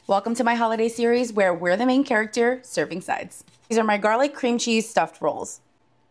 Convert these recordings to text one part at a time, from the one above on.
Welcome to my holiday series where we're the main character serving sides. These are my garlic cream cheese stuffed rolls.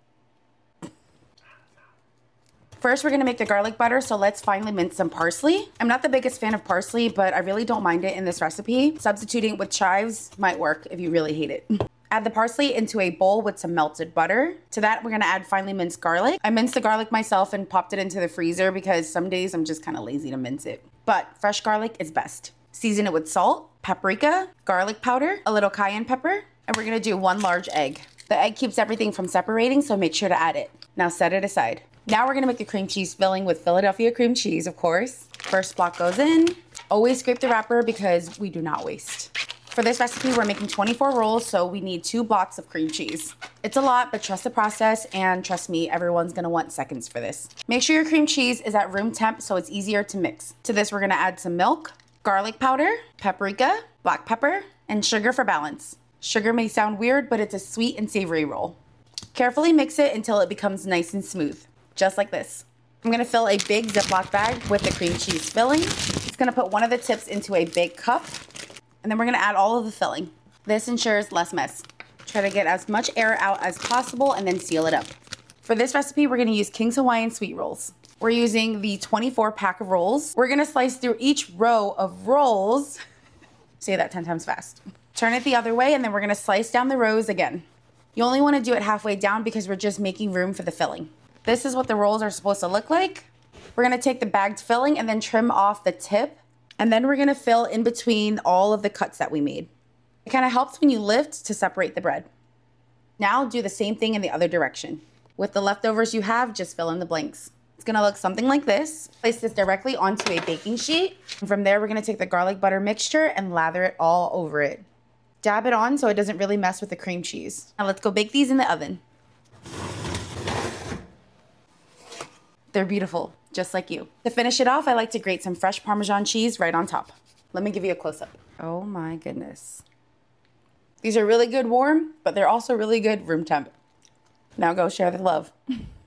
First, we're gonna make the garlic butter, so let's finely mince some parsley. I'm not the biggest fan of parsley, but I really don't mind it in this recipe. Substituting it with chives might work if you really hate it. Add the parsley into a bowl with some melted butter. To that, we're gonna add finely minced garlic. I minced the garlic myself and popped it into the freezer because some days I'm just kind of lazy to mince it. But fresh garlic is best. Season it with salt, paprika, garlic powder, a little cayenne pepper, and we're gonna do 1 large egg. The egg keeps everything from separating, so make sure to add it. Now set it aside. Now we're gonna make the cream cheese filling with Philadelphia cream cheese, of course. First block goes in. Always scrape the wrapper because we do not waste. For this recipe, we're making 24 rolls, so we need 2 blocks of cream cheese. It's a lot, but trust the process, and trust me, everyone's gonna want seconds for this. Make sure your cream cheese is at room temp so it's easier to mix. To this, we're gonna add some milk, garlic powder, paprika, black pepper, and sugar for balance. Sugar may sound weird, but it's a sweet and savory roll. Carefully mix it until it becomes nice and smooth, just like this. I'm gonna fill a big Ziploc bag with the cream cheese filling. It's gonna put one of the tips into a big cup, and then we're gonna add all of the filling. This ensures less mess. Try to get as much air out as possible and then seal it up. For this recipe, we're gonna use King's Hawaiian sweet rolls. We're using the 24 pack of rolls. We're gonna slice through each row of rolls. Say that 10 times fast. Turn it the other way, and then we're gonna slice down the rows again. You only wanna do it halfway down because we're just making room for the filling. This is what the rolls are supposed to look like. We're gonna take the bagged filling and then trim off the tip, and then we're gonna fill in between all of the cuts that we made. It kind of helps when you lift to separate the bread. Now do the same thing in the other direction. With the leftovers you have, just fill in the blanks. It's gonna look something like this. Place this directly onto a baking sheet. And from there, we're gonna take the garlic butter mixture and lather it all over it. Dab it on so it doesn't really mess with the cream cheese. Now let's go bake these in the oven. They're beautiful, just like you. To finish it off, I like to grate some fresh Parmesan cheese right on top. Let me give you a close-up. Oh my goodness. These are really good warm, but they're also really good room temp. Now go share the love.